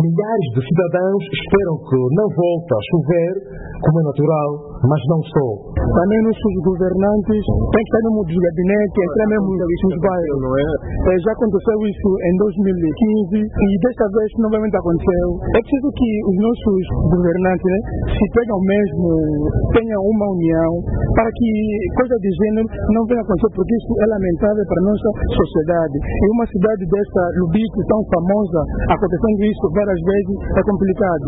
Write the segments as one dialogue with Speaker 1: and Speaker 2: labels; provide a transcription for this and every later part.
Speaker 1: Milhares de cidadãos esperam que não volte a chover, como é natural, mas não só.
Speaker 2: Também nossos governantes têm que estar no mundo do gabinete, entrar mesmo nos bairros, não é? Já aconteceu isso em 2015 e desta vez novamente aconteceu. É preciso que os nossos governantes, né, se pegam mesmo, tenham uma união para que coisa de gênero não venha acontecer, porque isso é lamentável para a nossa sociedade. E uma cidade desta, Lubito, tão famosa, acontecendo isso várias vezes, é complicado.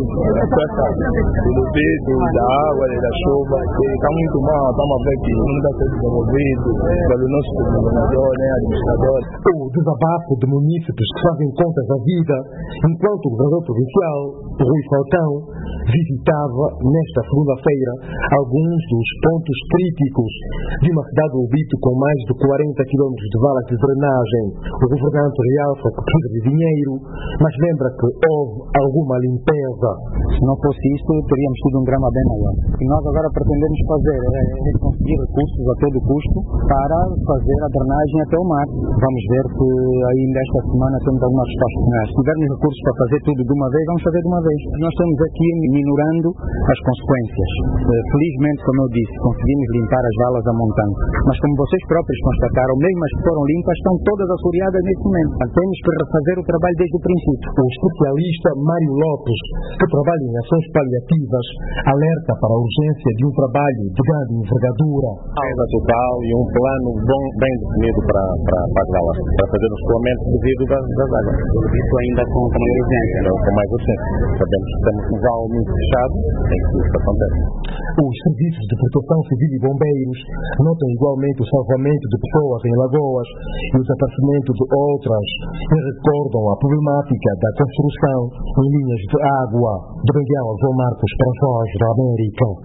Speaker 3: O Lubito, da água, da chuva, está muito mal, estamos a ver que não está sendo desenvolvido pelo nosso governador, né, administrador.
Speaker 1: O desabafo de munícipes que fazem contas da vida, enquanto o governador provincial, Rui Falcão, visitava nesta segunda-feira alguns dos pontos críticos de uma cidade de Lubito com mais de 40 km de valas de drenagem. O governante realça que precisa de dinheiro, mas lembra que houve alguma limpeza.
Speaker 4: Se não fosse isso, teríamos tido um drama bem maior. O que nós agora pretendemos fazer é conseguir recursos a todo custo para fazer a drenagem até o mar. Vamos ver se ainda esta semana temos alguma resposta. Se tivermos recursos para fazer tudo de uma vez, vamos fazer de uma vez. Nós estamos aqui minorando as consequências. Felizmente, como eu disse, conseguimos limpar as valas a montante. Mas como vocês próprios constataram, mesmo as que foram limpas estão todas assoreadas neste momento. Temos que refazer o trabalho desde o princípio.
Speaker 1: O especialista Mário Lopes, que trabalha em ações paliativas, alerta para a urgência de um trabalho de grande envergadura.
Speaker 3: Limpeza total e um plano bem definido para as valas, para fazer o escoamento devido das águas.
Speaker 4: Isso ainda com maior urgência.
Speaker 3: Com mais urgência. Sabemos que temos um vale muito fechado, em que isso acontece.
Speaker 1: Os serviços de proteção civil e bombeiros notam igualmente o salvamento de pessoas em lagoas e o desaparecimento de outras e recordam a problemática da construção em linhas de água. De Benguela, João Marcos, para a Voz da América.